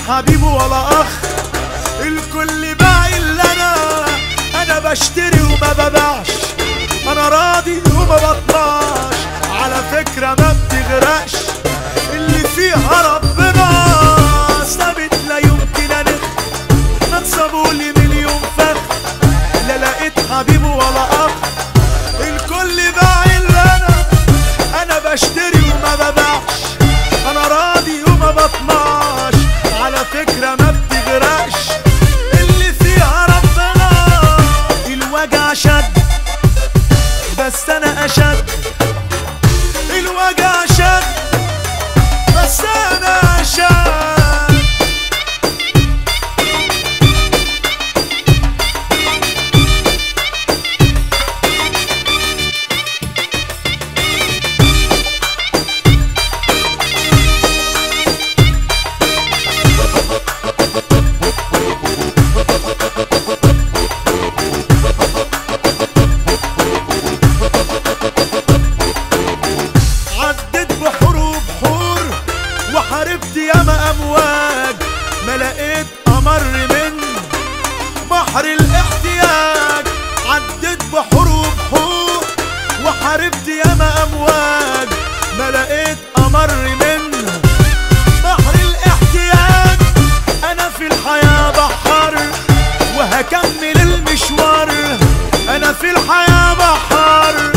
حبيب ولا اخ. الكل باقي اللي انا بشتري وما ببيعش، انا راضي وما بطمعش، على فكرة ما بتغرقش، اللي فيها ربنا ثابت لا يمكن انخ، نتصبولي مليون فخ لا لقيت حبيب ولا اخ. الكل باقي اللي انا بشتري وما ببيعش، انا راضي وما بطمعش، على فكرة ما بتغرقش، اللي فيها ربنا. الوجع شد بس انا اشد، الوجع شد بس انا اشد. حاربت ياما امواج ما لقيت امر من بحر الاحتياج، عديت بحور وبحور وحاربت ياما امواج ما لقيت امر من بحر الاحتياج. انا في الحياة بحر وهكمل المشوار، انا في الحياة بحر